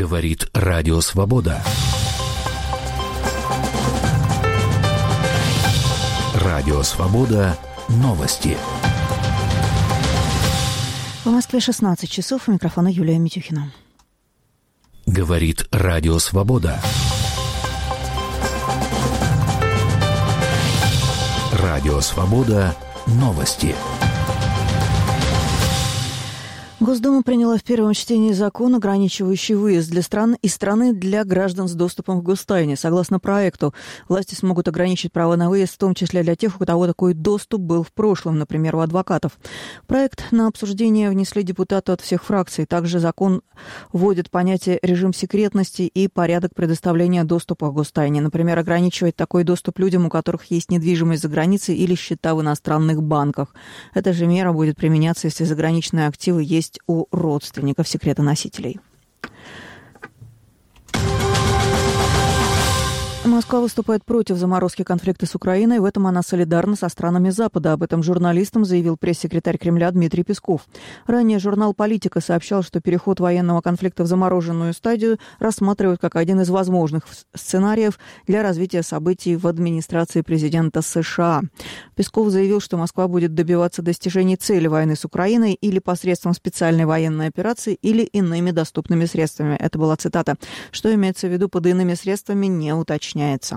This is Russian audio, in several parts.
Говорит Радио Свобода. Радио Свобода. Новости. В Москве 16 часов. У микрофона Юлия Митюхина. Говорит Радио Свобода. Радио Свобода. Новости. Госдума приняла в первом чтении закон, ограничивающий выезд из страны для граждан с доступом к гостайне. Согласно проекту, власти смогут ограничить право на выезд, в том числе для тех, у кого такой доступ был в прошлом, например, у адвокатов. Проект на обсуждение внесли депутаты от всех фракций. Также закон вводит понятие «режим секретности» и порядок предоставления доступа к гостайне. Например, ограничивает такой доступ людям, у которых есть недвижимость за границей или счета в иностранных банках. Эта же мера будет применяться, если заграничные активы есть у родственников секретоносителей. Москва выступает против заморозки конфликта с Украиной. В этом она солидарна со странами Запада. Об этом журналистам заявил пресс-секретарь Кремля Дмитрий Песков. Ранее журнал «Политика» сообщал, что переход военного конфликта в замороженную стадию рассматривают как один из возможных сценариев для развития событий в администрации президента США. Песков заявил, что Москва будет добиваться достижений цели войны с Украиной или посредством специальной военной операции, или иными доступными средствами. Это была цитата. Что имеется в виду под иными средствами, не уточняется.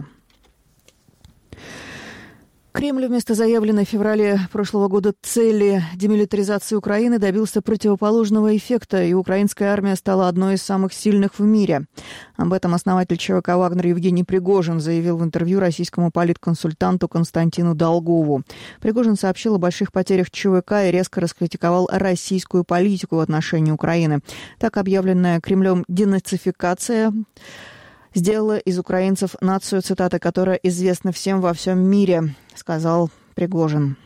Кремль вместо заявленной в феврале прошлого года цели демилитаризации Украины добился противоположного эффекта, и украинская армия стала одной из самых сильных в мире. Об этом основатель ЧВК «Вагнер» Евгений Пригожин заявил в интервью российскому политконсультанту Константину Долгову. Пригожин сообщил о больших потерях ЧВК и резко раскритиковал российскую политику в отношении Украины. Так, объявленная Кремлем денацификация сделала из украинцев нацию, цитата, которая известна всем во всем мире, сказал Пригожин.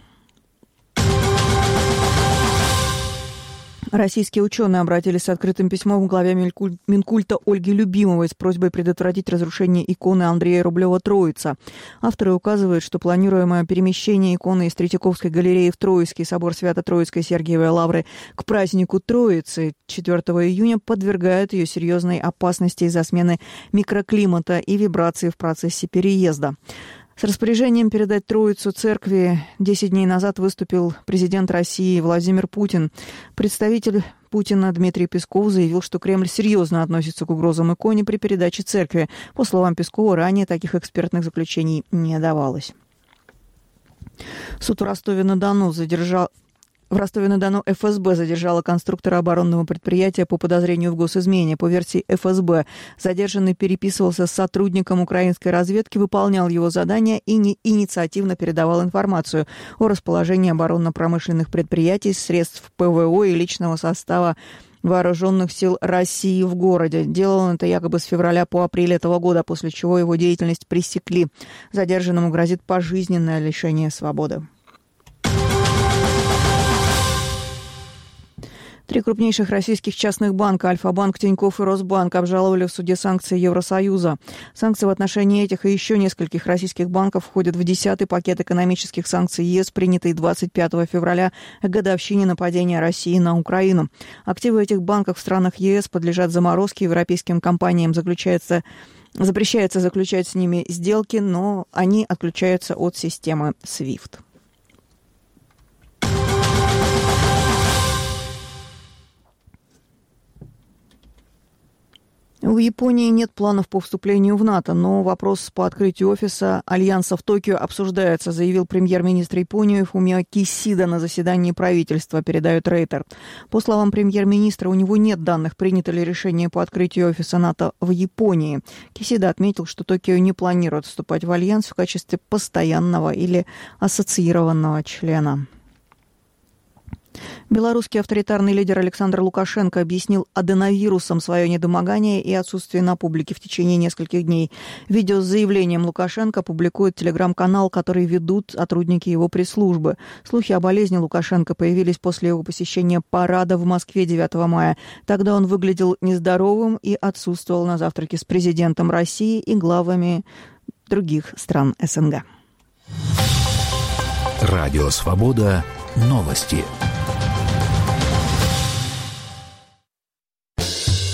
Российские ученые обратились с открытым письмом к главе Минкульта Ольге Любимовой с просьбой предотвратить разрушение иконы Андрея Рублева «Троица». Авторы указывают, что планируемое перемещение иконы из Третьяковской галереи в Троицкий собор Свято-Троицкой Сергиевой Лавры к празднику Троицы 4 июня подвергает ее серьезной опасности из-за смены микроклимата и вибраций в процессе переезда. С распоряжением передать Троицу церкви 10 дней назад выступил президент России Владимир Путин. Представитель Путина Дмитрий Песков заявил, что Кремль серьезно относится к угрозам иконе при передаче церкви. По словам Пескова, ранее таких экспертных заключений не давалось. Суд в Ростове-на-Дону ФСБ задержала конструктора оборонного предприятия по подозрению в госизмене. По версии ФСБ, задержанный переписывался с сотрудником украинской разведки, выполнял его задания и инициативно передавал информацию о расположении оборонно-промышленных предприятий, средств ПВО и личного состава Вооруженных сил России в городе. Делал он это якобы с февраля по апрель этого года, после чего его деятельность пресекли. Задержанному грозит пожизненное лишение свободы. 3 крупнейших российских частных банка Альфа-банк, Тинькофф и Росбанк обжаловали в суде санкции Евросоюза. Санкции в отношении этих и еще нескольких российских банков входят в 10-й пакет экономических санкций ЕС, принятый 25 февраля к годовщине нападения России на Украину. Активы этих банков в странах ЕС подлежат заморозке. Европейским компаниям запрещается заключать с ними сделки, но они отключаются от системы SWIFT. У Японии нет планов по вступлению в НАТО, но вопрос по открытию офиса Альянса в Токио обсуждается, заявил премьер-министр Японии Фумио Кисида на заседании правительства, передает Рейтер. По словам премьер-министра, у него нет данных, принято ли решение по открытию офиса НАТО в Японии. Кисида отметил, что Токио не планирует вступать в Альянс в качестве постоянного или ассоциированного члена. Белорусский авторитарный лидер Александр Лукашенко объяснил аденовирусом свое недомогание и отсутствие на публике в течение нескольких дней. Видео с заявлением Лукашенко публикует телеграм-канал, который ведут сотрудники его пресс-службы. Слухи о болезни Лукашенко появились после его посещения парада в Москве 9 мая. Тогда он выглядел нездоровым и отсутствовал на завтраке с президентом России и главами других стран СНГ. Радио «Свобода». Новости.